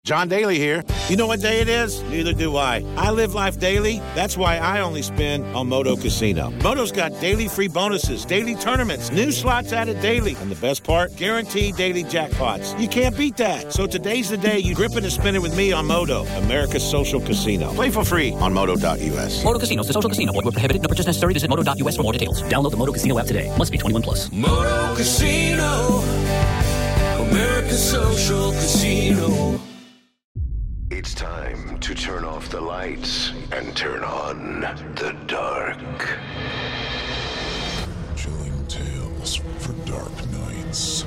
John Daly here. You know what day it is? Neither do I. I live life daily. That's why I only spin on Moto Casino. Moto's got daily free bonuses, daily tournaments, new slots added daily. And the best part? Guaranteed daily jackpots. You can't beat that. So today's the day you grip it and spin it with me on Moto, America's social casino. Play for free on Moto.us. Moto Casino, the social casino. Void where prohibited. No purchase necessary. Visit Moto.us for more details. Download the Moto Casino app today. Must be 21 plus. Moto Casino, America's social casino. It's time to turn off the lights and turn on the dark. Chilling tales for dark nights.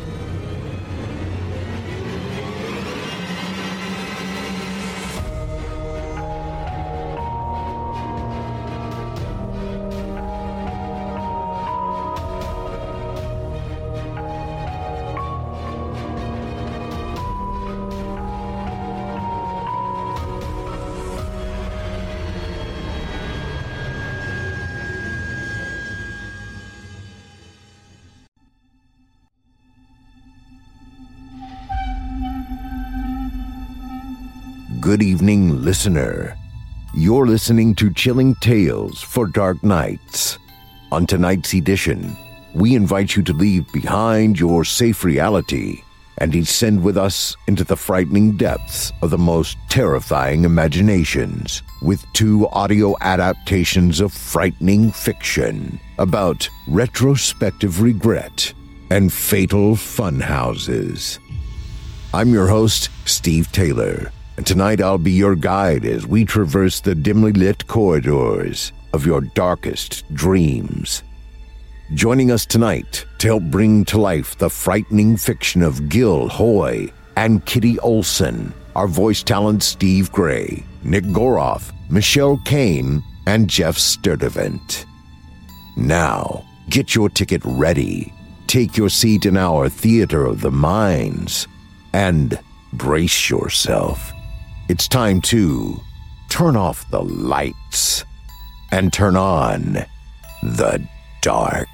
Good evening, listener. You're listening to Chilling Tales for Dark Nights. On tonight's edition, we invite you to leave behind your safe reality and descend with us into the frightening depths of the most terrifying imaginations with 2 audio adaptations of frightening fiction about retrospective regret and fatal fun houses. I'm your host, Steve Taylor. And tonight I'll be your guide as we traverse the dimly lit corridors of your darkest dreams. Joining us tonight to help bring to life the frightening fiction of Gil Hoy and Kitty Olson are voice talents Steve Gray, Nick Goroff, Michelle Kane, and Jeff Sturdivant. Now, get your ticket ready, take your seat in our theater of the minds, and brace yourself. It's time to turn off the lights and turn on the dark.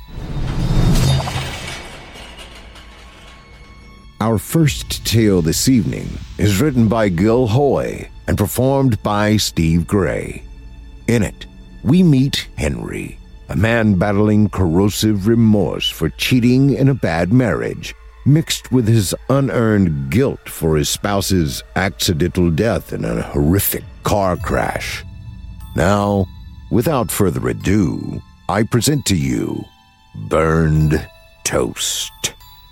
Our first tale this evening is written by Gil Hoy and performed by Steve Gray. In it, we meet Henry, a man battling corrosive remorse for cheating in a bad marriage, mixed with his unearned guilt for his spouse's accidental death in a horrific car crash. Now, without further ado, I present to you Burned Toast.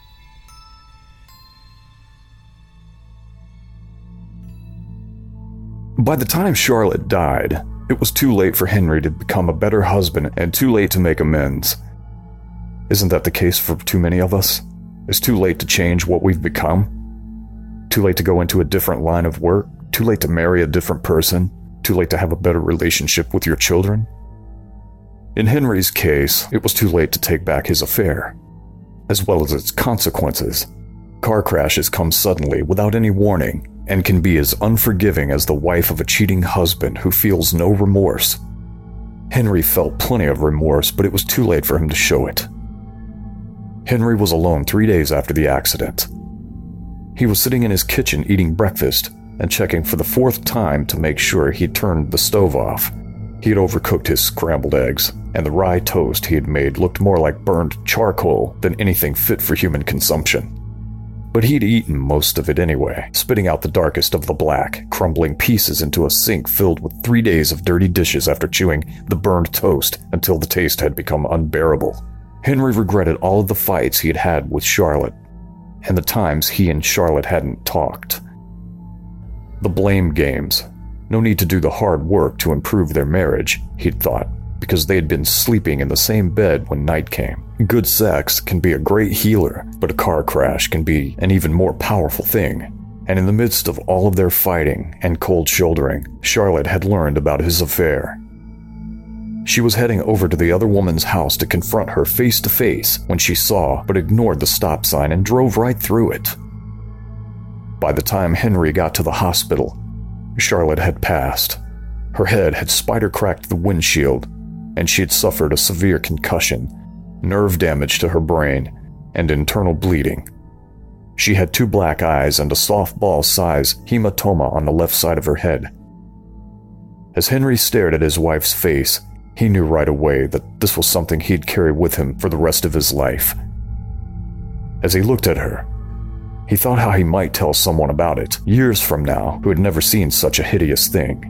By the time Charlotte died, it was too late for Henry to become a better husband and too late to make amends. Isn't that the case for too many of us? It's too late to change what we've become. Too late to go into a different line of work. Too late to marry a different person. Too late to have a better relationship with your children. In Henry's case, it was too late to take back his affair, as well as its consequences. Car crashes come suddenly without any warning and can be as unforgiving as the wife of a cheating husband who feels no remorse. Henry felt plenty of remorse, but it was too late for him to show it. Henry was alone 3 days after the accident. He was sitting in his kitchen eating breakfast and checking for the 4th time to make sure he'd turned the stove off. He had overcooked his scrambled eggs, and the rye toast he had made looked more like burned charcoal than anything fit for human consumption. But he'd eaten most of it anyway, spitting out the darkest of the black, crumbling pieces into a sink filled with 3 days of dirty dishes after chewing the burned toast until the taste had become unbearable. Henry regretted all of the fights he had had with Charlotte, and the times he and Charlotte hadn't talked. The blame games. No need to do the hard work to improve their marriage, he'd thought, because they had been sleeping in the same bed when night came. Good sex can be a great healer, but a car crash can be an even more powerful thing. And in the midst of all of their fighting and cold shouldering, Charlotte had learned about his affair. She was heading over to the other woman's house to confront her face to face when she saw but ignored the stop sign and drove right through it. By the time Henry got to the hospital, Charlotte had passed. Her head had spider-cracked the windshield, and she had suffered a severe concussion, nerve damage to her brain, and internal bleeding. She had 2 black eyes and a softball-size hematoma on the left side of her head. As Henry stared at his wife's face, he knew right away that this was something he'd carry with him for the rest of his life. As he looked at her, he thought how he might tell someone about it years from now who had never seen such a hideous thing.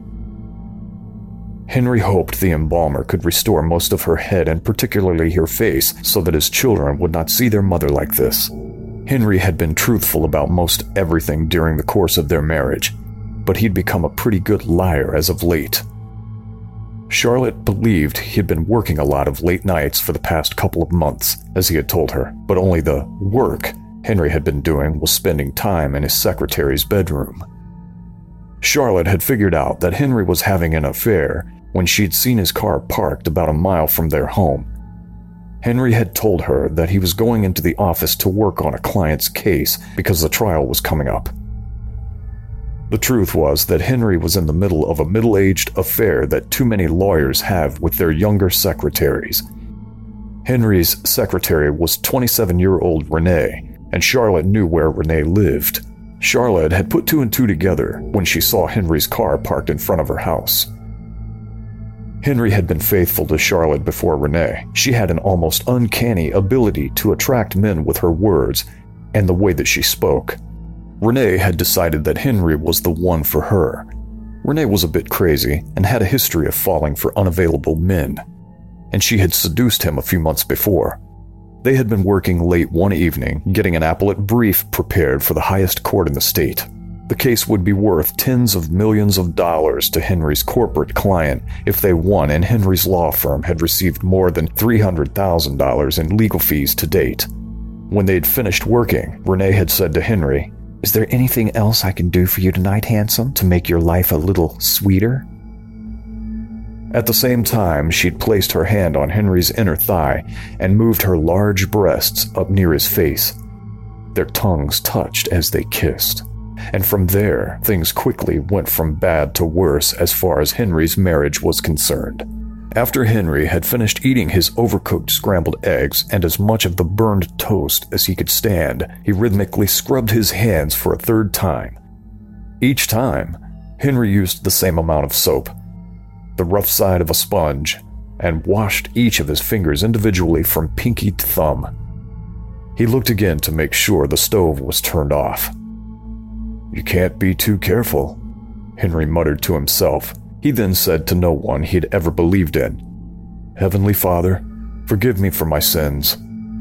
Henry hoped the embalmer could restore most of her head and particularly her face so that his children would not see their mother like this. Henry had been truthful about most everything during the course of their marriage, but he'd become a pretty good liar as of late. Charlotte believed he had been working a lot of late nights for the past couple of months, as he had told her, but only the work Henry had been doing was spending time in his secretary's bedroom. Charlotte had figured out that Henry was having an affair when she'd seen his car parked about a mile from their home. Henry had told her that he was going into the office to work on a client's case because the trial was coming up. The truth was that Henry was in the middle of a middle-aged affair that too many lawyers have with their younger secretaries. Henry's secretary was 27-year-old Renee, and Charlotte knew where Renee lived. Charlotte had put 2 and 2 together when she saw Henry's car parked in front of her house. Henry had been faithful to Charlotte before Renee. She had an almost uncanny ability to attract men with her words and the way that she spoke. Renee had decided that Henry was the one for her. Renee was a bit crazy and had a history of falling for unavailable men, and she had seduced him a few months before. They had been working late one evening, getting an appellate brief prepared for the highest court in the state. The case would be worth tens of millions of dollars to Henry's corporate client if they won, and Henry's law firm had received more than $300,000 in legal fees to date. When they'd finished working, Renee had said to Henry, "Is there anything else I can do for you tonight, handsome, to make your life a little sweeter?" At the same time, she'd placed her hand on Henry's inner thigh and moved her large breasts up near his face. Their tongues touched as they kissed. And from there, things quickly went from bad to worse as far as Henry's marriage was concerned. After Henry had finished eating his overcooked scrambled eggs and as much of the burned toast as he could stand, he rhythmically scrubbed his hands for a 3rd time. Each time, Henry used the same amount of soap, the rough side of a sponge, and washed each of his fingers individually from pinky to thumb. He looked again to make sure the stove was turned off. "You can't be too careful," Henry muttered to himself. He then said to no one he'd ever believed in, "Heavenly Father, forgive me for my sins."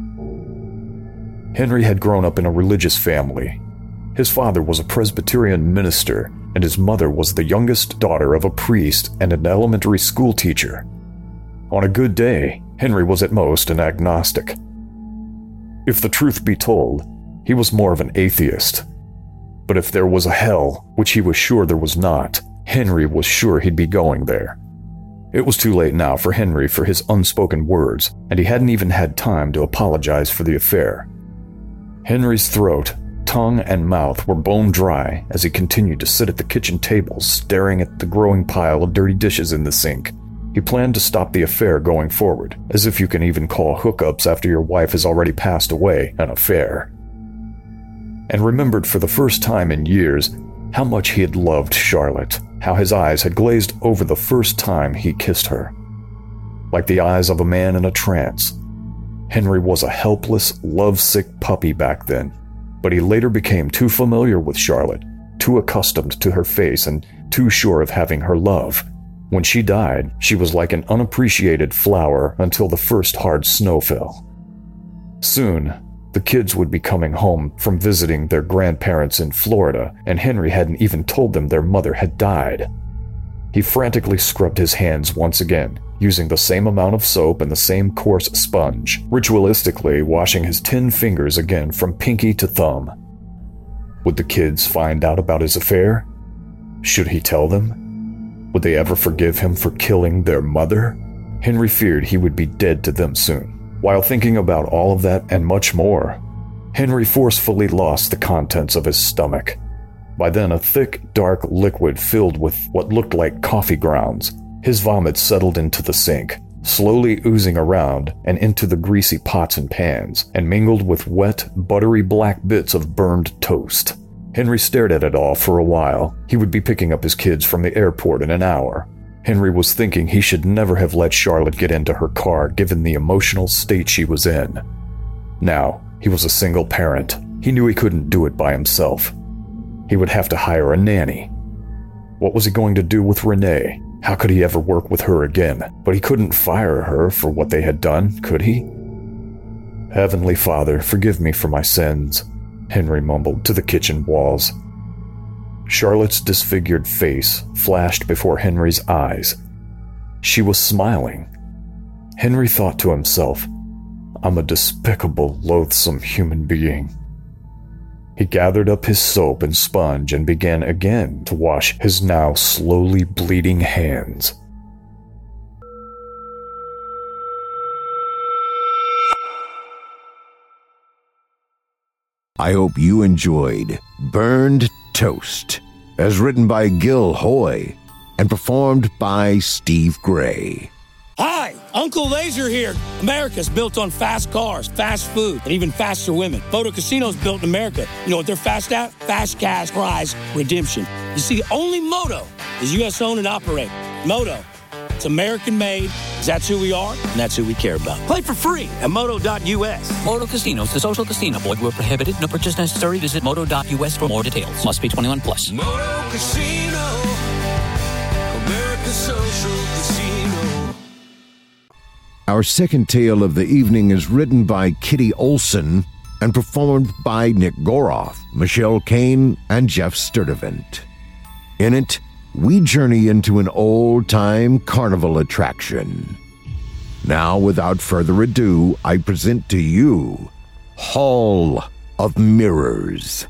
Henry had grown up in a religious family. His father was a Presbyterian minister, and his mother was the youngest daughter of a priest and an elementary school teacher. On a good day, Henry was at most an agnostic. If the truth be told, he was more of an atheist. But if there was a hell, which he was sure there was not, Henry was sure he'd be going there. It was too late now for Henry for his unspoken words, and he hadn't even had time to apologize for the affair. Henry's throat, tongue, and mouth were bone dry as he continued to sit at the kitchen table staring at the growing pile of dirty dishes in the sink. He planned to stop the affair going forward, as if you can even call hookups after your wife has already passed away an affair. And remembered for the first time in years how much he had loved Charlotte, how his eyes had glazed over the first time he kissed her. Like the eyes of a man in a trance. Henry was a helpless, lovesick puppy back then, but he later became too familiar with Charlotte, too accustomed to her face, and too sure of having her love. When she died, she was like an unappreciated flower until the first hard snow fell. Soon, the kids would be coming home from visiting their grandparents in Florida, and Henry hadn't even told them their mother had died. He frantically scrubbed his hands once again, using the same amount of soap and the same coarse sponge, ritualistically washing his 10 fingers again from pinky to thumb. Would the kids find out about his affair? Should he tell them? Would they ever forgive him for killing their mother? Henry feared he would be dead to them soon. While thinking about all of that and much more, Henry forcefully lost the contents of his stomach. By then, a thick, dark liquid filled with what looked like coffee grounds. His vomit settled into the sink. slowly oozing around and into the greasy pots and pans, and mingled with wet, buttery black bits of burned toast. Henry stared at it all for a while. He would be picking up his kids from the airport in an hour. Henry was thinking he should never have let Charlotte get into her car given the emotional state she was in. Now, he was a single parent. He knew he couldn't do it by himself. He would have to hire a nanny. What was he going to do with Renee? How could he ever work with her again? But he couldn't fire her for what they had done, could he? Heavenly Father, forgive me for my sins, Henry mumbled to the kitchen walls. Charlotte's disfigured face flashed before Henry's eyes. She was smiling. Henry thought to himself, I'm a despicable, loathsome human being. He gathered up his soap and sponge and began again to wash his now slowly bleeding hands. I hope you enjoyed Burned Toast, as written by Gil Hoy and performed by Steve Gray. Hi, Uncle Laser here. America's built on fast cars, fast food, and even faster women. Moto Casino's built in America. You know what they're fast at? Fast cash prize redemption. You see, only Moto is U.S. owned and operated. Moto, it's American made, because that's who we are, and that's who we care about. Play for free at moto.us. Moto Casinos, the social casino. Void where prohibited. No purchase necessary. Visit moto.us for more details. Must be 21 plus. Moto Casino, America's social casino. Our second tale of the evening is written by Kitty Olson and performed by Nick Goroff, Michelle Kane, and Jeff Sturdivant. In it, we journey into an old-time carnival attraction. Now, without further ado, I present to you Hall of Mirrors.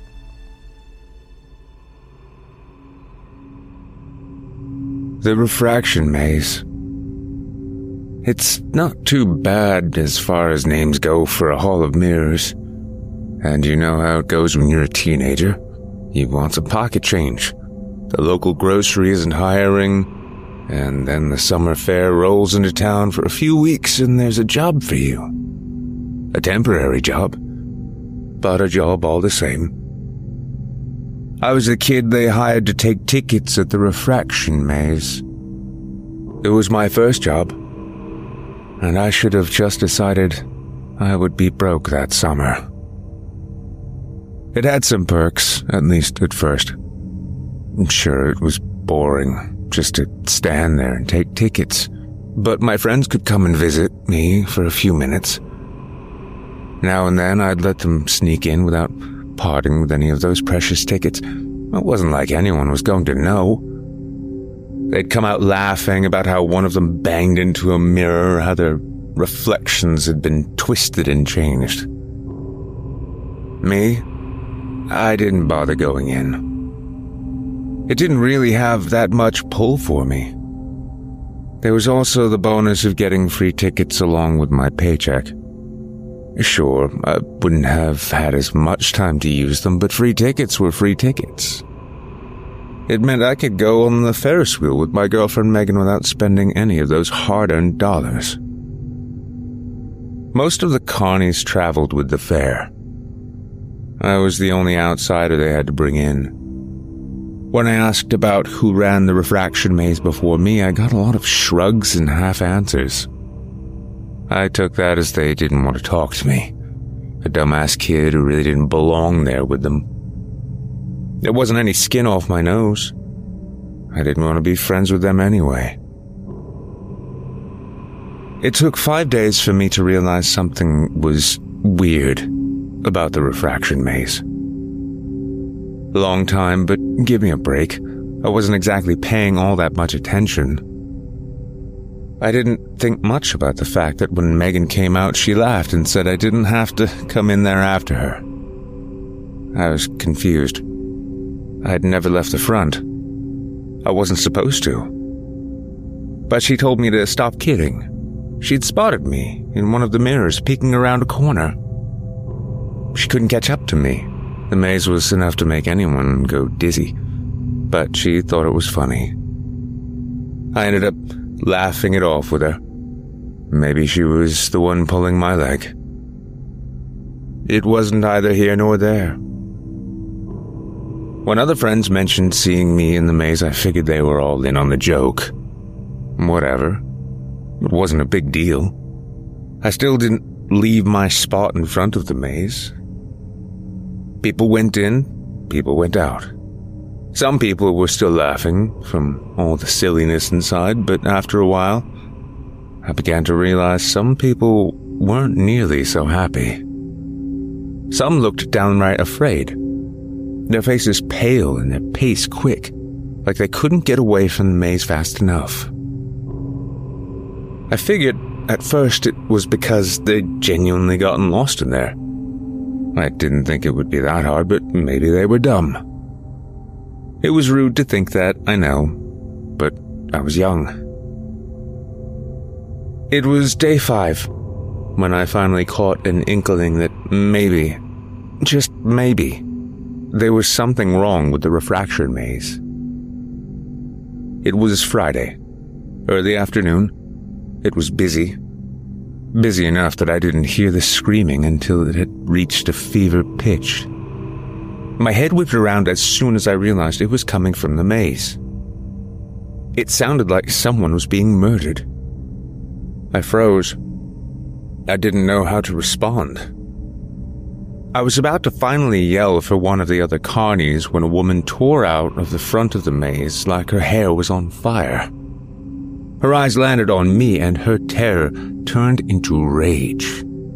The Refraction Maze. It's not too bad as far as names go for a Hall of Mirrors. And you know how it goes when you're a teenager. You want some pocket change. The local grocery isn't hiring, and then the summer fair rolls into town for a few weeks and there's a job for you. A temporary job, but a job all the same. I was a kid they hired to take tickets at the Refraction Maze. It was my first job, and I should have just decided I would be broke that summer. It had some perks, at least at first. I'm sure it was boring just to stand there and take tickets, but my friends could come and visit me for a few minutes. Now and then I'd let them sneak in without parting with any of those precious tickets. It wasn't like anyone was going to know. They'd come out laughing about how one of them banged into a mirror, how their reflections had been twisted and changed. Me? I didn't bother going in. It didn't really have that much pull for me. There was also the bonus of getting free tickets along with my paycheck. Sure, I wouldn't have had as much time to use them, but free tickets were free tickets. It meant I could go on the Ferris wheel with my girlfriend Megan without spending any of those hard-earned dollars. Most of the carnies traveled with the fair. I was the only outsider they had to bring in. When I asked about who ran the Refraction Maze before me, I got a lot of shrugs and half-answers. I took that as they didn't want to talk to me. A dumbass kid who really didn't belong there with them. There wasn't any skin off my nose. I didn't want to be friends with them anyway. It took 5 days for me to realize something was weird about the Refraction Maze. Long time, but give me a break. I wasn't exactly paying all that much attention. I didn't think much about the fact that when Megan came out, she laughed and said I didn't have to come in there after her. I was confused. I had never left the front. I wasn't supposed to. But she told me to stop kidding. She'd spotted me in one of the mirrors peeking around a corner. She couldn't catch up to me. The maze was enough to make anyone go dizzy, but she thought it was funny. I ended up laughing it off with her, maybe she was the one pulling my leg. It wasn't either here nor there. When other friends mentioned seeing me in the maze, I figured they were all in on the joke. Whatever. It wasn't a big deal. I still didn't leave my spot in front of the maze. People went in, people went out. Some people were still laughing from all the silliness inside, but after a while, I began to realize some people weren't nearly so happy. Some looked downright afraid, their faces pale and their pace quick, like they couldn't get away from the maze fast enough. I figured at first it was because they'd genuinely gotten lost in there. I didn't think it would be that hard, but maybe they were dumb. It was rude to think that, I know, but I was young. It was day 5 when I finally caught an inkling that maybe, just maybe, there was something wrong with the refraction maze. It was Friday, early afternoon. It was busy. Busy enough that I didn't hear the screaming until it had reached a fever pitch. My head whipped around as soon as I realized it was coming from the maze. It sounded like someone was being murdered. I froze. I didn't know how to respond. I was about to finally yell for one of the other carnies when a woman tore out of the front of the maze like her hair was on fire. Her eyes landed on me and her terror turned into rage.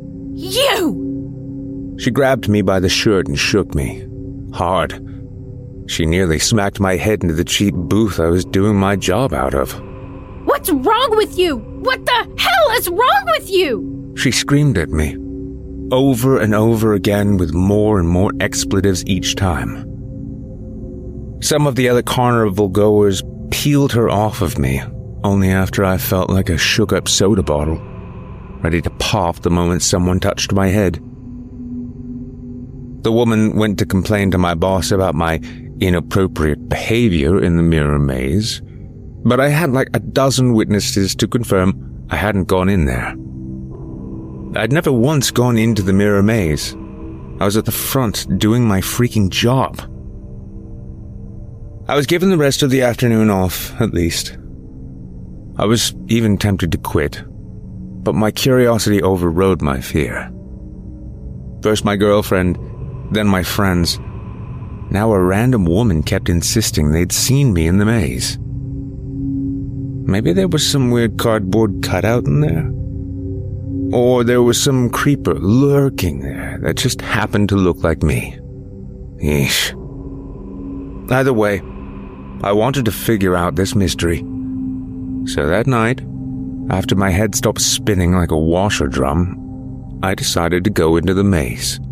You! She grabbed me by the shirt and shook me. Hard. She nearly smacked my head into the cheap booth I was doing my job out of. What's wrong with you? What the hell is wrong with you? She screamed at me, over and over again with more and more expletives each time. Some of the other carnival goers peeled her off of me, only after I felt like a shook-up soda bottle, ready to pop the moment someone touched my head. The woman went to complain to my boss about my inappropriate behavior in the mirror maze, but I had like a dozen witnesses to confirm I hadn't gone in there. I'd never once gone into the mirror maze. I was at the front doing my freaking job. I was given the rest of the afternoon off, at least. I was even tempted to quit, but my curiosity overrode my fear. First my girlfriend, then my friends. Now a random woman kept insisting they'd seen me in the maze. Maybe there was some weird cardboard cutout in there? Or there was some creeper lurking there that just happened to look like me. Eesh. Either way, I wanted to figure out this mystery. So that night, after my head stopped spinning like a washer drum, I decided to go into the maze.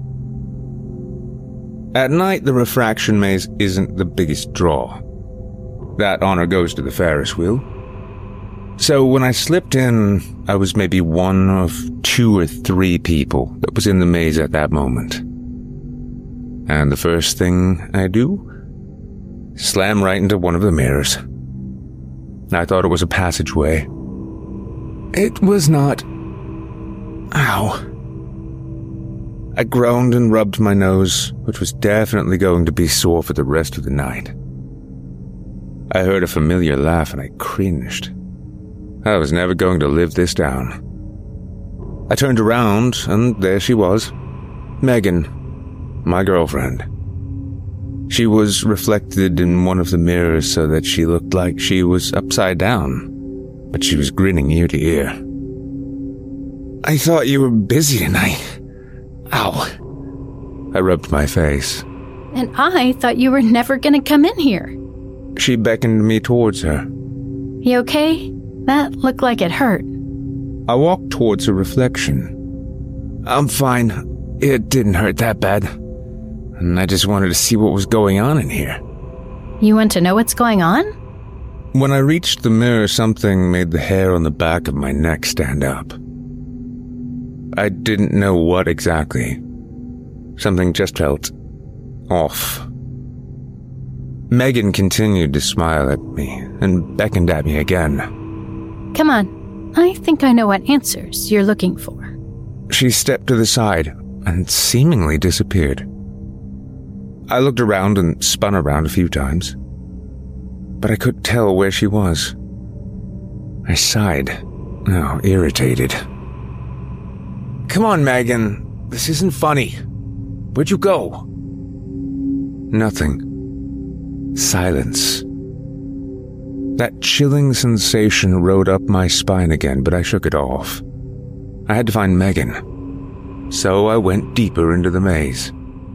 At night, the refraction maze isn't the biggest draw. That honor goes to the Ferris wheel. So when I slipped in, I was maybe one of 2 or 3 people that was in the maze at that moment. And the first thing I do? Slam right into one of the mirrors. I thought it was a passageway. It was not. Ow. I groaned and rubbed my nose, which was definitely going to be sore for the rest of the night. I heard a familiar laugh and I cringed. I was never going to live this down. I turned around, and there she was. Megan, my girlfriend. She was reflected in one of the mirrors so that she looked like she was upside down, but she was grinning ear to ear. I thought you were busy tonight. Ow. I rubbed my face. And I thought you were never gonna come in here. She beckoned me towards her. You okay? That looked like it hurt. I walked towards her reflection. I'm fine. It didn't hurt that bad. And I just wanted to see what was going on in here. You want to know what's going on? When I reached the mirror, something made the hair on the back of my neck stand up. I didn't know what exactly. Something just felt off. Megan continued to smile at me and beckoned at me again. Come on, I think I know what answers you're looking for. She stepped to the side and seemingly disappeared. I looked around and spun around a few times, but I couldn't tell where she was. I sighed, now irritated. Come on, Megan. This isn't funny. Where'd you go? Nothing. Silence. That chilling sensation rode up my spine again, but I shook it off. I had to find Megan. So I went deeper into the maze.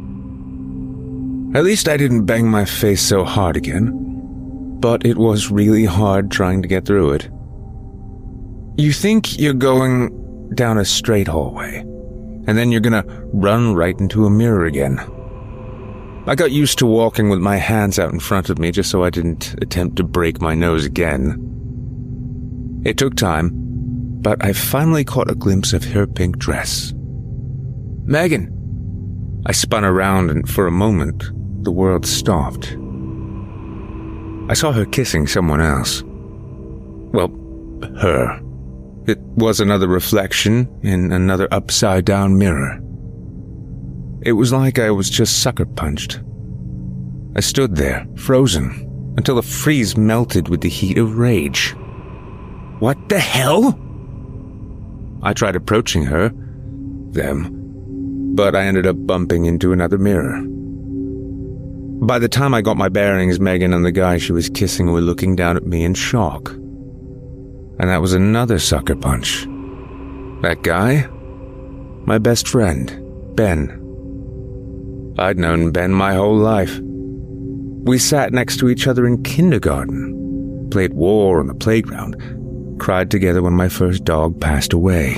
At least I didn't bang my face so hard again, but it was really hard trying to get through it. You think you're going down a straight hallway, and then you're gonna run right into a mirror again. I got used to walking with my hands out in front of me just so I didn't attempt to break my nose again. It took time, but I finally caught a glimpse of her pink dress. Megan! I spun around, and for a moment, the world stopped. I saw her kissing someone else. Well, her. It was another reflection in another upside-down mirror. It was like I was just sucker punched. I stood there, frozen, until the freeze melted with the heat of rage. What the hell? I tried approaching her, them, but I ended up bumping into another mirror. By the time I got my bearings, Megan and the guy she was kissing were looking down at me in shock. And that was another sucker punch. That guy? My best friend, Ben. I'd known Ben my whole life. We sat next to each other in kindergarten, played war on the playground, cried together when my first dog passed away.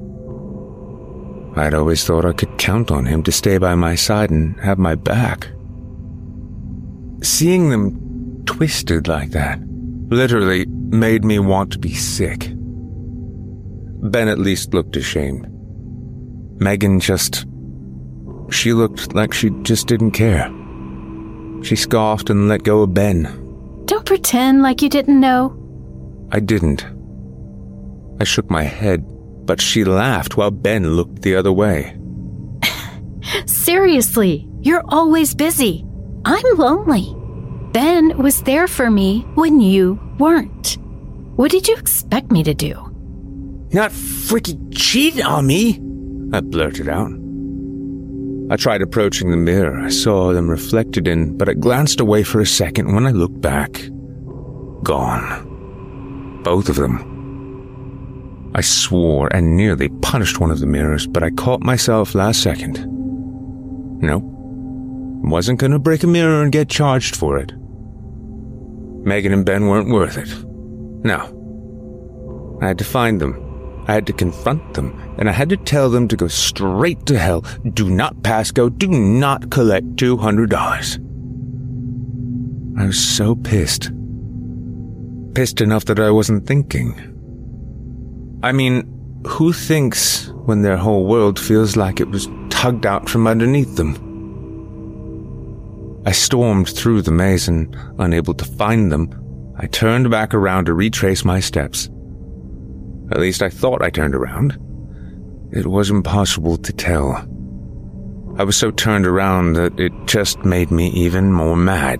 I'd always thought I could count on him to stay by my side and have my back. Seeing them twisted like that literally made me want to be sick. Ben at least looked ashamed. Megan she looked like she just didn't care. She scoffed and let go of Ben. Don't pretend like you didn't know. I didn't. I shook my head, but she laughed while Ben looked the other way. Seriously, you're always busy. I'm lonely. Ben was there for me when you weren't. What did you expect me to do? Not freaking cheat on me, I blurted out. I tried approaching the mirror I saw them reflected in, but I glanced away for a second. When I looked back, gone. Both of them. I swore and nearly punched one of the mirrors, but I caught myself last second. Nope. Wasn't gonna break a mirror and get charged for it. Megan and Ben weren't worth it. No. I had to find them. I had to confront them, and I had to tell them to go straight to hell. Do not pass go. Do not collect $200. I was so pissed. Pissed enough that I wasn't thinking. I mean, who thinks when their whole world feels like it was tugged out from underneath them? I stormed through the maze and, unable to find them, I turned back around to retrace my steps. At least I thought I turned around. It was impossible to tell. I was so turned around that it just made me even more mad.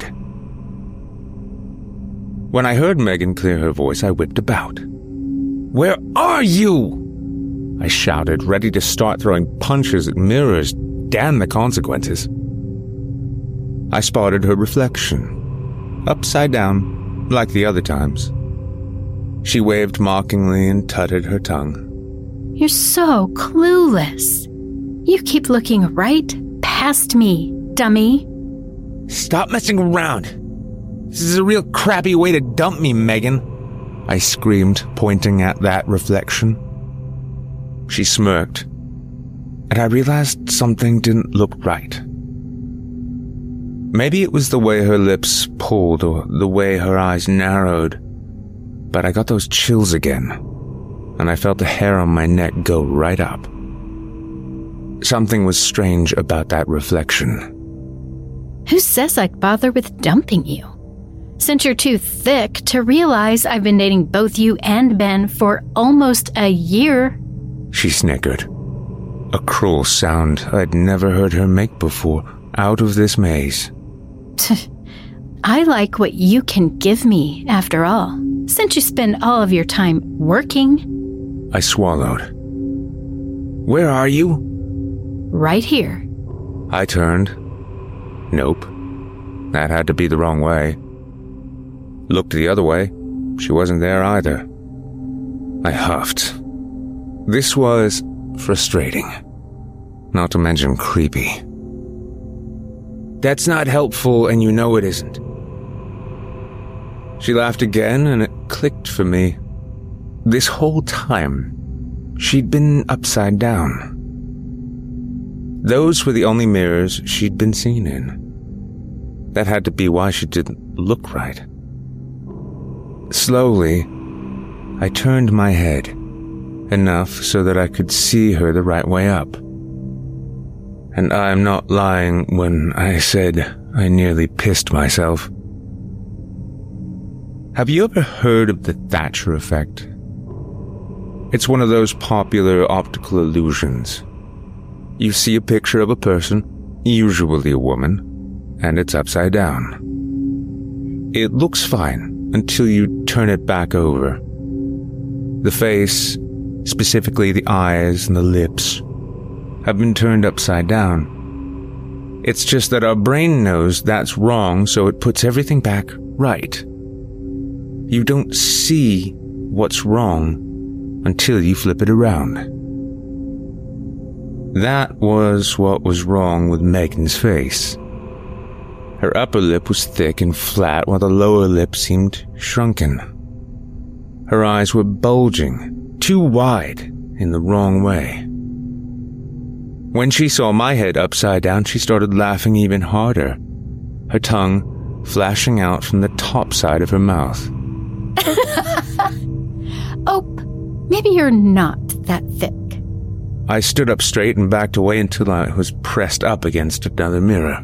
When I heard Megan clear her voice, I whipped about. Where are you? I shouted, ready to start throwing punches at mirrors. Damn the consequences. I spotted her reflection, upside down, like the other times. She waved mockingly and tutted her tongue. You're so clueless. You keep looking right past me, dummy. Stop messing around. This is a real crappy way to dump me, Megan, I screamed, pointing at that reflection. She smirked, and I realized something didn't look right. Maybe it was the way her lips pulled or the way her eyes narrowed, but I got those chills again, and I felt the hair on my neck go right up. Something was strange about that reflection. Who says I'd bother with dumping you? since you're too thick to realize I've been dating both you and Ben for almost a year. She snickered. A cruel sound I'd never heard her make before, out of this maze. I like what you can give me, after all, since you spend all of your time working. I swallowed. Where are you? Right here. I turned. Nope. That had to be the wrong way. Looked the other way. She wasn't there either. I huffed. This was frustrating. Not to mention creepy. That's not helpful, and you know it isn't. She laughed again, and it clicked for me. This whole time, she'd been upside down. Those were the only mirrors she'd been seen in. That had to be why she didn't look right. Slowly, I turned my head, enough so that I could see her the right way up. And I'm not lying when I said I nearly pissed myself. Have you ever heard of the Thatcher effect? It's one of those popular optical illusions. You see a picture of a person, usually a woman, and it's upside down. It looks fine until you turn it back over. The face, specifically the eyes and the lips, have been turned upside down. It's just that our brain knows that's wrong, so it puts everything back right. You don't see what's wrong until you flip it around. That was what was wrong with Megan's face. Her upper lip was thick and flat, while the lower lip seemed shrunken. Her eyes were bulging, too wide in the wrong way. When she saw my head upside down, she started laughing even harder, her tongue flashing out from the top side of her mouth. Oh, maybe you're not that thick. I stood up straight and backed away until I was pressed up against another mirror.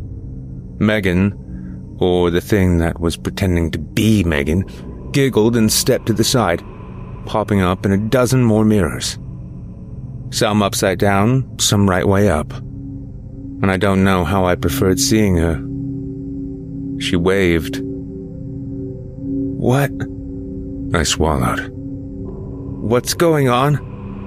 Megan, or the thing that was pretending to be Megan, giggled and stepped to the side, popping up in a dozen more mirrors. Some upside down, some right way up. And I don't know how I preferred seeing her. She waved. What? I swallowed. What's going on?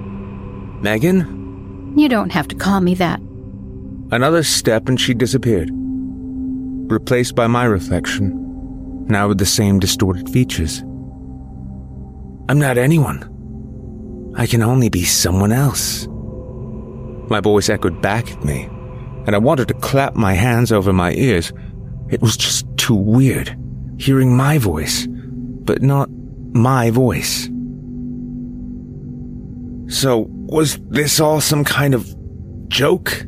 Megan? You don't have to call me that. Another step and she disappeared. Replaced by my reflection, now with the same distorted features. I'm not anyone. I can only be someone else. My voice echoed back at me, and I wanted to clap my hands over my ears. It was just too weird, hearing my voice, but not my voice. So, was this all some kind of joke?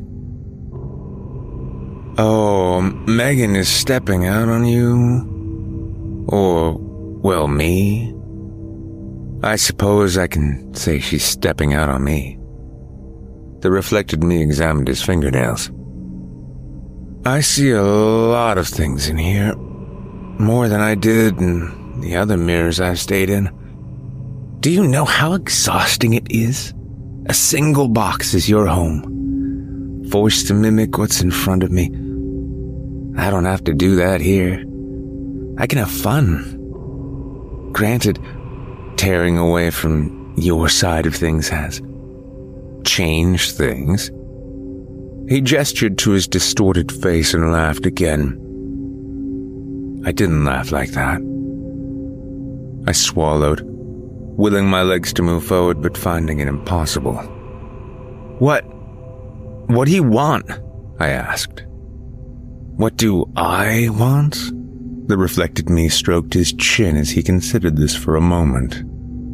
Oh, Megan is stepping out on you? Or, well, me? I suppose I can say she's stepping out on me. The reflected me examined his fingernails. I see a lot of things in here. More than I did in the other mirrors I've stayed in. Do you know how exhausting it is? A single box is your home. Forced to mimic what's in front of me. I don't have to do that here. I can have fun. Granted, tearing away from your side of things has changed things. He gestured to his distorted face and laughed again. I didn't laugh like that. I swallowed, willing my legs to move forward but finding it impossible. What do you want? I asked. What do I want? The reflected me stroked his chin as he considered this for a moment.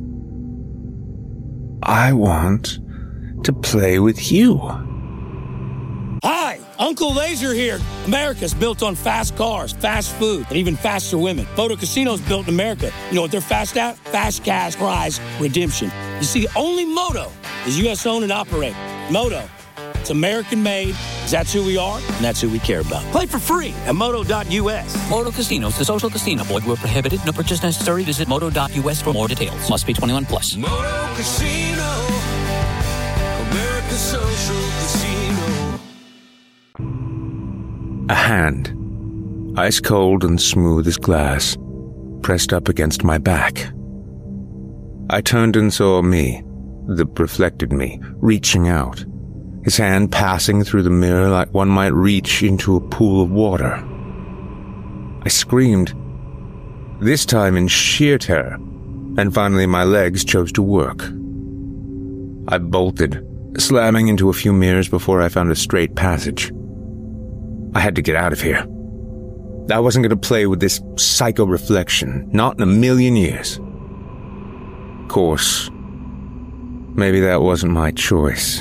I want to play with you. Hi, Uncle Laser here. America's built on fast cars, fast food, and even faster women. Photo Casino's built in America. You know what they're fast at? Fast cash prize redemption. You see, only Moto is U.S. owned and operated. Moto, It's American made, 'cause that's who we are, and that's who we care about. Play for free at Moto.us. Moto Casinos, the social casino. Void where prohibited. No purchase necessary. Visit Moto.us for more details. Must be 21 plus. Moto Casino, America's social casino. A hand, ice cold and smooth as glass, pressed up against my back. I turned and saw me, the reflected me, reaching out, his hand passing through the mirror like one might reach into a pool of water. I screamed, this time in sheer terror, and finally my legs chose to work. I bolted, slamming into a few mirrors before I found a straight passage. I had to get out of here. I wasn't going to play with this psycho reflection, not in a million years. Of course, maybe that wasn't my choice.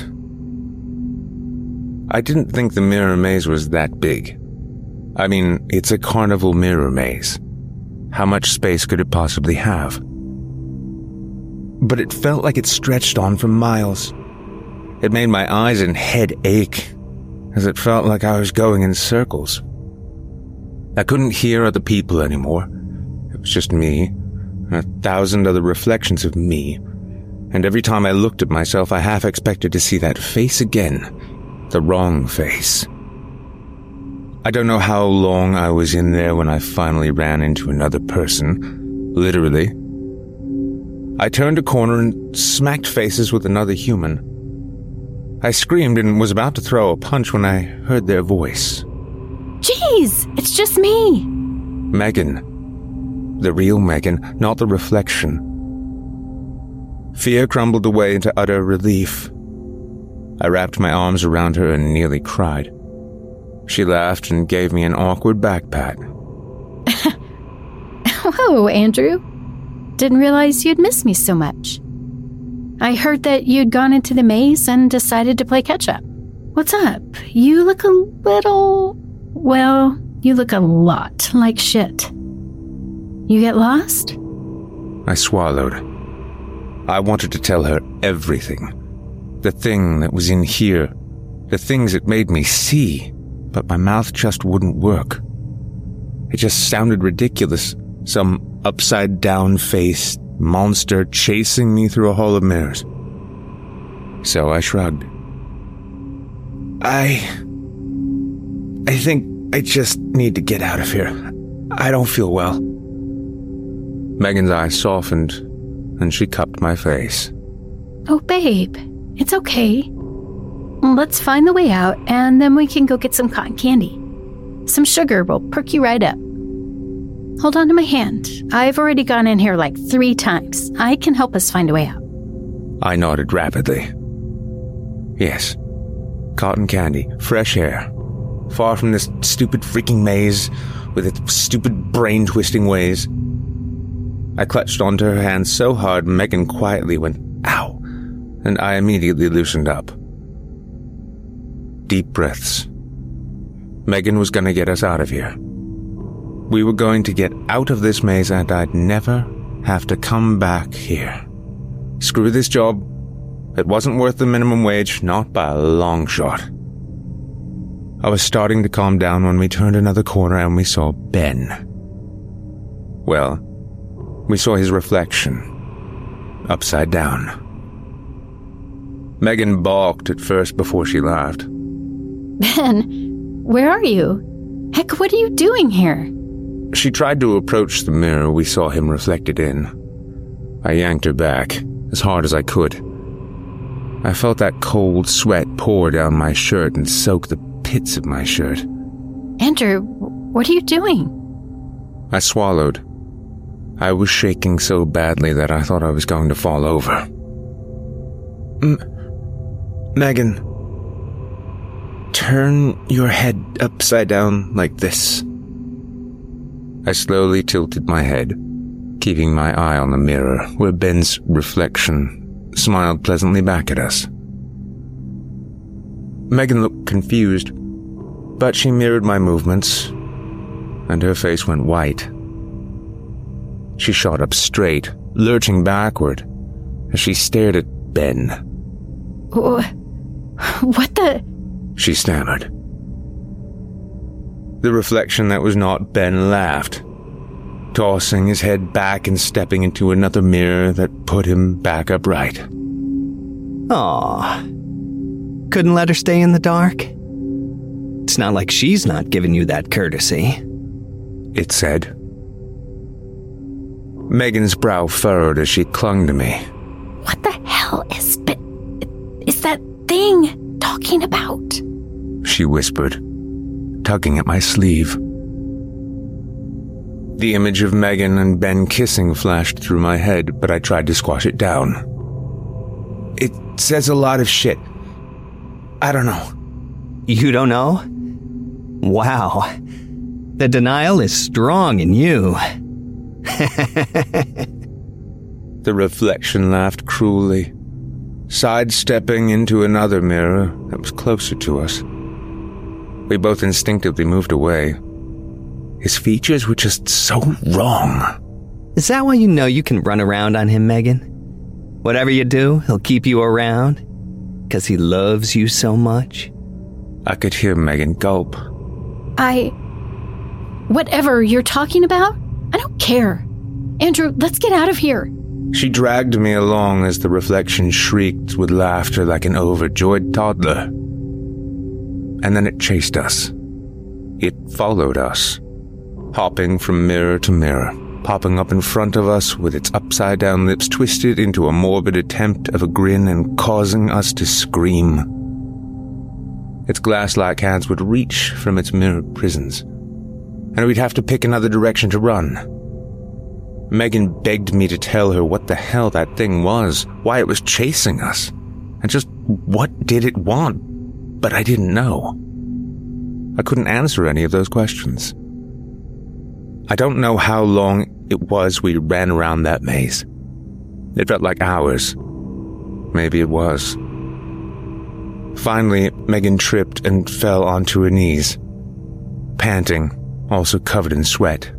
I didn't think the mirror maze was that big. I mean, it's a carnival mirror maze. How much space could it possibly have? But it felt like it stretched on for miles. It made my eyes and head ache, as it felt like I was going in circles. I couldn't hear other people anymore. It was just me, and 1,000 other reflections of me. And every time I looked at myself, I half expected to see that face again. The wrong face. I don't know how long I was in there when I finally ran into another person. Literally. I turned a corner and smacked faces with another human. I screamed and was about to throw a punch when I heard their voice. Jeez, it's just me. Megan. The real Megan, not the reflection. Fear crumbled away into utter relief. I wrapped my arms around her and nearly cried. She laughed and gave me an awkward back pat. Whoa, Andrew. Didn't realize you'd miss me so much. I heard that you'd gone into the maze and decided to play catch-up. What's up? You look a little... Well, you look a lot like shit. You get lost? I swallowed. I wanted to tell her everything. The thing that was in here. The things it made me see. But my mouth just wouldn't work. It just sounded ridiculous. Some upside-down faced monster chasing me through a hall of mirrors. So I shrugged. I think I just need to get out of here. I don't feel well. Megan's eyes softened, and she cupped my face. Oh, babe, it's okay. Let's find the way out, and then we can go get some cotton candy. Some sugar will perk you right up. Hold on to my hand. I've already gone in here like 3 times. I can help us find a way out. I nodded rapidly. Yes. Cotton candy, fresh air. Far from this stupid freaking maze with its stupid brain-twisting ways. I clutched onto her hand so hard Megan quietly went, ow, and I immediately loosened up. Deep breaths. Megan was going to get us out of here. We were going to get out of this maze and I'd never have to come back here. Screw this job. It wasn't worth the minimum wage, not by a long shot. I was starting to calm down when we turned another corner and we saw Ben. Well, we saw his reflection. Upside down. Megan balked at first before she laughed. Ben, where are you? Heck, what are you doing here? She tried to approach the mirror we saw him reflected in. I yanked her back, as hard as I could. I felt that cold sweat pour down my shirt and soak the pits of my shirt. Andrew, what are you doing? I swallowed. I was shaking so badly that I thought I was going to fall over. Megan, turn your head upside down like this. I slowly tilted my head, keeping my eye on the mirror where Ben's reflection smiled pleasantly back at us. Megan looked confused, but she mirrored my movements, and her face went white. She shot up straight, lurching backward, as she stared at Ben. What the... she stammered. The reflection that was not Ben laughed, tossing his head back and stepping into another mirror that put him back upright. Aw. Couldn't let her stay in the dark? It's not like she's not giving you that courtesy, it said. Megan's brow furrowed as she clung to me. What the hell is that thing talking about? She whispered, tugging at my sleeve. The image of Megan and Ben kissing flashed through my head, but I tried to squash it down. It says a lot of shit. I don't know. You don't know? Wow. The denial is strong in you. The reflection laughed cruelly, sidestepping into another mirror that was closer to us. We both instinctively moved away. His features were just so wrong. Is that why you know you can run around on him, Megan? Whatever you do, he'll keep you around? 'Cause he loves you so much? I could hear Megan gulp. Whatever you're talking about, I don't care. Andrew, let's get out of here. She dragged me along as the reflection shrieked with laughter like an overjoyed toddler. And then it chased us. It followed us, hopping from mirror to mirror, popping up in front of us with its upside-down lips twisted into a morbid attempt of a grin and causing us to scream. Its glass-like hands would reach from its mirrored prisons, and we'd have to pick another direction to run. Megan begged me to tell her what the hell that thing was, why it was chasing us, and just what did it want, but I didn't know. I couldn't answer any of those questions. I don't know how long it was we ran around that maze. It felt like hours. Maybe it was. Finally, Megan tripped and fell onto her knees, panting, also covered in sweat.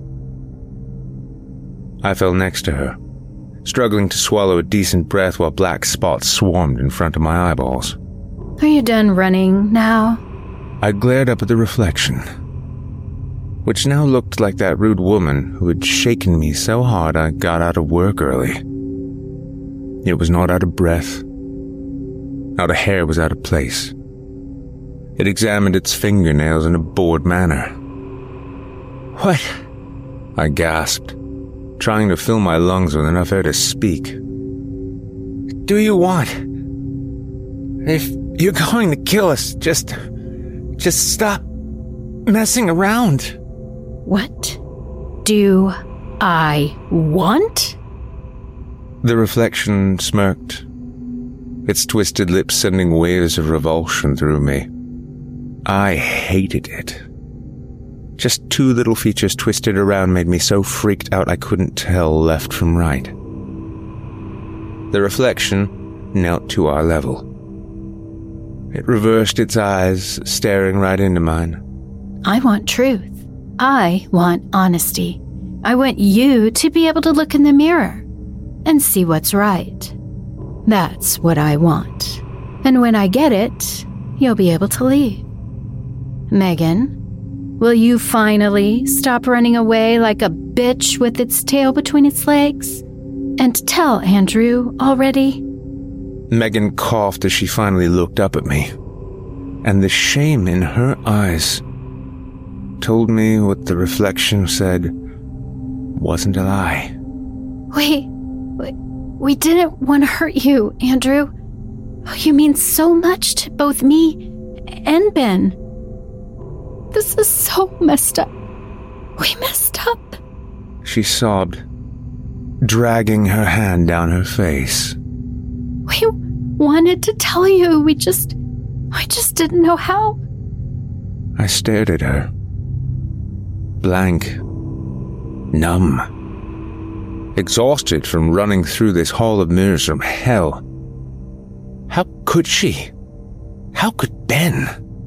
I fell next to her, struggling to swallow a decent breath while black spots swarmed in front of my eyeballs. Are you done running now? I glared up at the reflection, which now looked like that rude woman who had shaken me so hard I got out of work early. It was not out of breath. Not a hair was out of place. It examined its fingernails in a bored manner. What? I gasped, trying to fill my lungs with enough air to speak. Do you want? If you're going to kill us, just stop messing around. What do I want? The reflection smirked, its twisted lips sending waves of revulsion through me. I hated it. Just two little features twisted around made me so freaked out I couldn't tell left from right. The reflection knelt to our level. It reversed its eyes, staring right into mine. I want truth. I want honesty. I want you to be able to look in the mirror and see what's right. That's what I want. And when I get it, you'll be able to leave. Megan, will you finally stop running away like a bitch with its tail between its legs? And tell Andrew already? Megan coughed as she finally looked up at me, and the shame in her eyes told me what the reflection said wasn't a lie. We didn't want to hurt you, Andrew. You mean so much to both me and Ben. This is so messed up. We messed up. She sobbed, dragging her hand down her face. We wanted to tell you. We just didn't know how. I stared at her. Blank. Numb. Exhausted from running through this hall of mirrors from hell. How could she? How could Ben?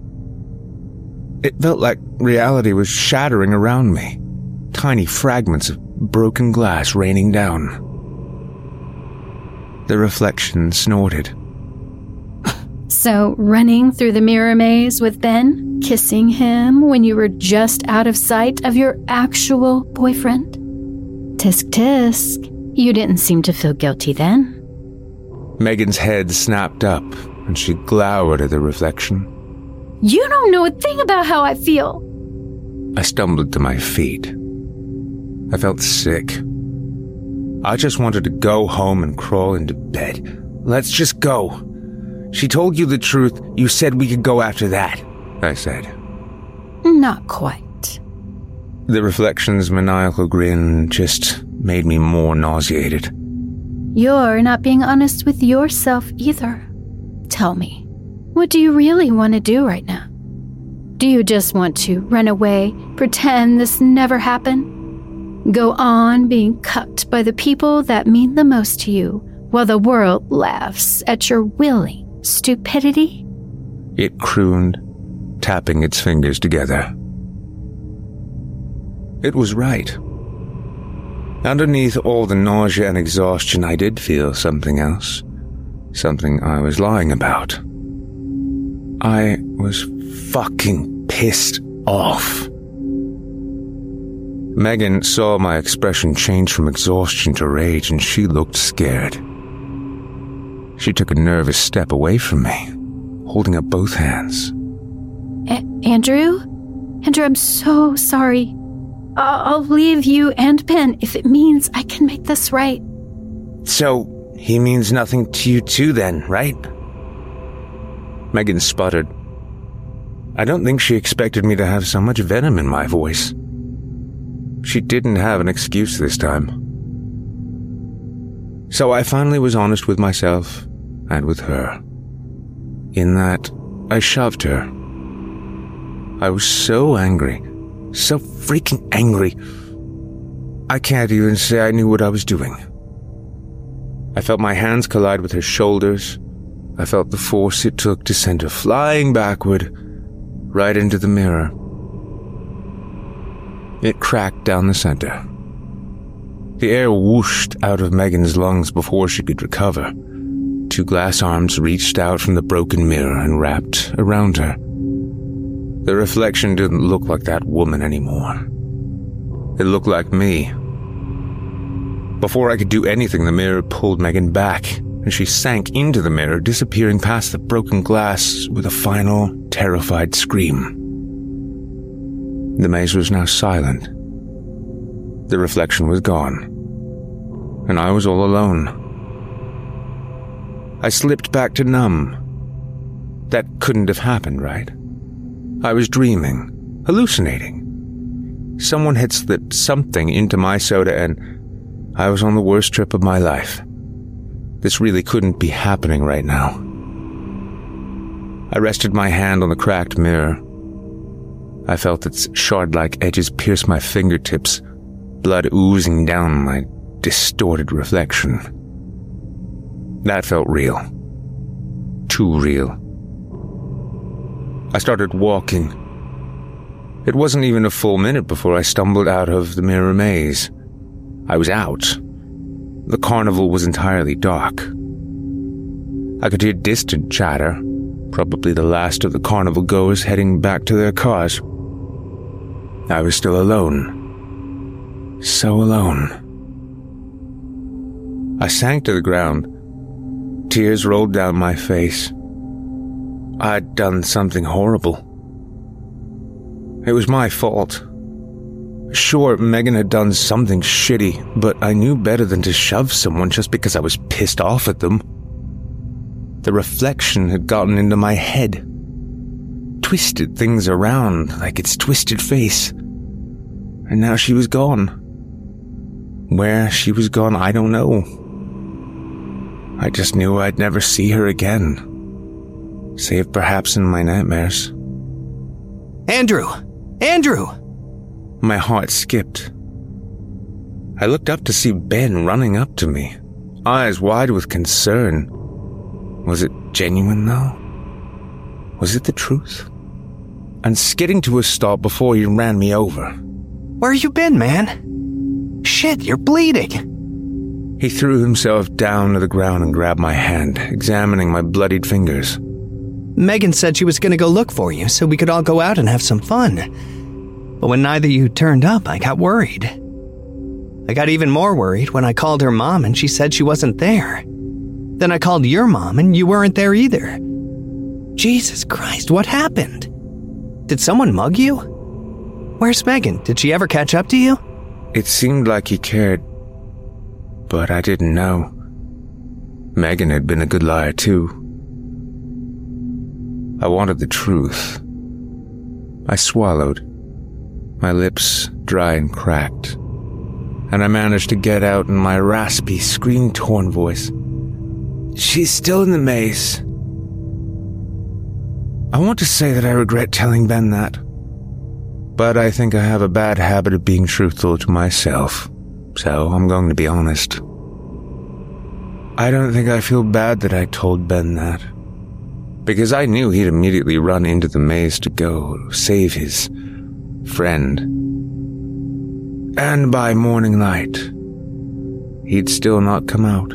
It felt like reality was shattering around me. Tiny fragments of broken glass raining down. The reflection snorted. So, running through the mirror maze with Ben, kissing him when you were just out of sight of your actual boyfriend? Tisk tisk. You didn't seem to feel guilty then. Megan's head snapped up, and she glowered at the reflection. You don't know a thing about how I feel. I stumbled to my feet. I felt sick. I just wanted to go home and crawl into bed. Let's just go. She told you the truth. You said we could go after that, I said. Not quite. The reflection's maniacal grin just made me more nauseated. You're not being honest with yourself either. Tell me, what do you really want to do right now? Do you just want to run away, pretend this never happened? Go on being cucked by the people that mean the most to you, while the world laughs at your willing stupidity? It crooned, tapping its fingers together. It was right. Underneath all the nausea and exhaustion, I did feel something else. Something I was lying about. I was fucking pissed off. Megan saw my expression change from exhaustion to rage, and she looked scared. She took a nervous step away from me, holding up both hands. Andrew? Andrew, I'm so sorry. I'll leave you and Ben if it means I can make this right. So, he means nothing to you too then, right? Megan sputtered. I don't think she expected me to have so much venom in my voice. She didn't have an excuse this time. So I finally was honest with myself and with her. In that, I shoved her. I was so angry. So freaking angry. I can't even say I knew what I was doing. I felt my hands collide with her shoulders. I felt the force it took to send her flying backward, right into the mirror. It cracked down the center. The air whooshed out of Megan's lungs before she could recover. Two glass arms reached out from the broken mirror and wrapped around her. The reflection didn't look like that woman anymore. It looked like me. Before I could do anything, the mirror pulled Megan back, and she sank into the mirror, disappearing past the broken glass with a final, terrified scream. The maze was now silent. The reflection was gone, and I was all alone. I slipped back to numb. That couldn't have happened, right? I was dreaming, hallucinating. Someone had slipped something into my soda, and I was on the worst trip of my life. This really couldn't be happening right now. I rested my hand on the cracked mirror. I felt its shard-like edges pierce my fingertips, blood oozing down my distorted reflection. That felt real. Too real. I started walking. It wasn't even a full minute before I stumbled out of the mirror maze. I was out. The carnival was entirely dark. I could hear distant chatter, probably the last of the carnival goers heading back to their cars. I was still alone. So alone. I sank to the ground. Tears rolled down my face. I'd done something horrible. It was my fault. Sure, Megan had done something shitty, but I knew better than to shove someone just because I was pissed off at them. The reflection had gotten into my head, twisted things around like its twisted face. And now she was gone. Where she was gone, I don't know. I just knew I'd never see her again. Save perhaps in my nightmares. Andrew! Andrew! My heart skipped. I looked up to see Ben running up to me, eyes wide with concern. Was it genuine, though? Was it the truth? And skidding to a stop before he ran me over. Where you been, man? Shit, you're bleeding. He threw himself down to the ground and grabbed my hand, examining my bloodied fingers. Megan said she was going to go look for you so we could all go out and have some fun. But when neither of you turned up, I got worried. I got even more worried when I called her mom and she said she wasn't there. Then I called your mom and you weren't there either. Jesus Christ, what happened? Did someone mug you? Where's Megan? Did she ever catch up to you? It seemed like he cared, but I didn't know. Megan had been a good liar too. I wanted the truth. I swallowed, my lips dry and cracked, and I managed to get out in my raspy, scream-torn voice. She's still in the maze. I want to say that I regret telling Ben that, but I think I have a bad habit of being truthful to myself, so I'm going to be honest. I don't think I feel bad that I told Ben that, because I knew he'd immediately run into the maze to go save his friend. And by morning light, he'd still not come out.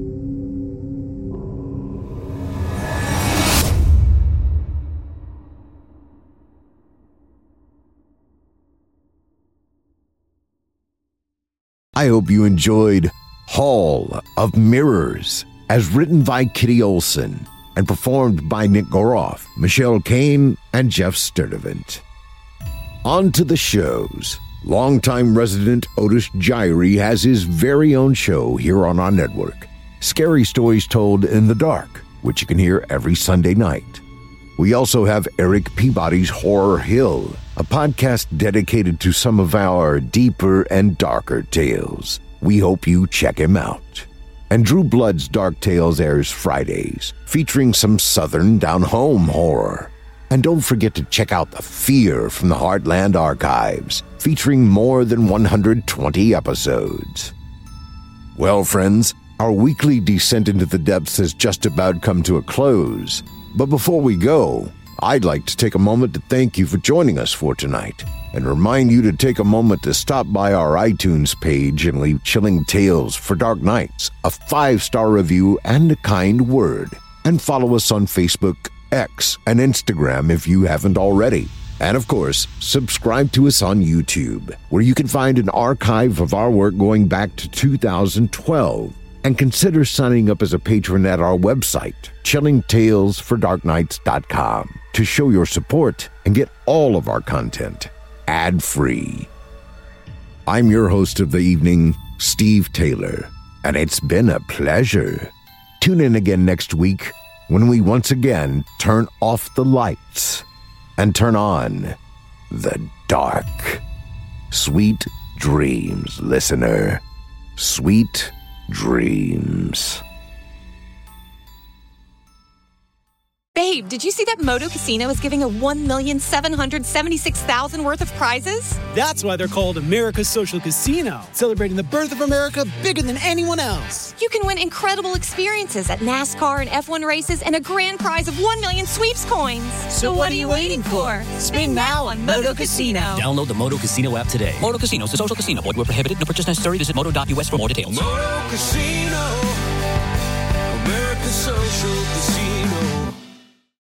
I hope you enjoyed Hall of Mirrors, as written by Kitty Olson and performed by Nick Goroff, Michelle Kane, and Jeff Sturdivant. On to the shows. Longtime resident Otis Gyrie has his very own show here on our network, Scary Stories Told in the Dark, which you can hear every Sunday night. We also have Eric Peabody's Horror Hill, a podcast dedicated to some of our deeper and darker tales. We hope you check him out. And Drew Blood's Dark Tales airs Fridays, featuring some southern down-home horror. And don't forget to check out The Fear from the Heartland Archives, featuring more than 120 episodes. Well, friends, our weekly descent into the depths has just about come to a close. But before we go, I'd like to take a moment to thank you for joining us for tonight, and remind you to take a moment to stop by our iTunes page and leave Chilling Tales for Dark Nights a 5-star review and a kind word, and follow us on Facebook, X, and Instagram if you haven't already. And of course, subscribe to us on YouTube, where you can find an archive of our work going back to 2012. And consider signing up as a patron at our website, chillingtalesfordarknights.com, to show your support and get all of our content ad-free. I'm your host of the evening, Steve Taylor, and it's been a pleasure. Tune in again next week when we once again turn off the lights and turn on the dark. Sweet dreams, listener. Sweet dreams. Babe, did you see that Moto Casino is giving a $1,776,000 worth of prizes? That's why they're called America's Social Casino, celebrating the birth of America bigger than anyone else. You can win incredible experiences at NASCAR and F1 races and a grand prize of 1 million sweeps coins. So what are you waiting for? Spin now on Moto Casino. Download the Moto Casino app today. Moto Casino is a social casino. Void where prohibited. No purchase necessary. Visit moto.us for more details. Moto Casino, America's Social Casino.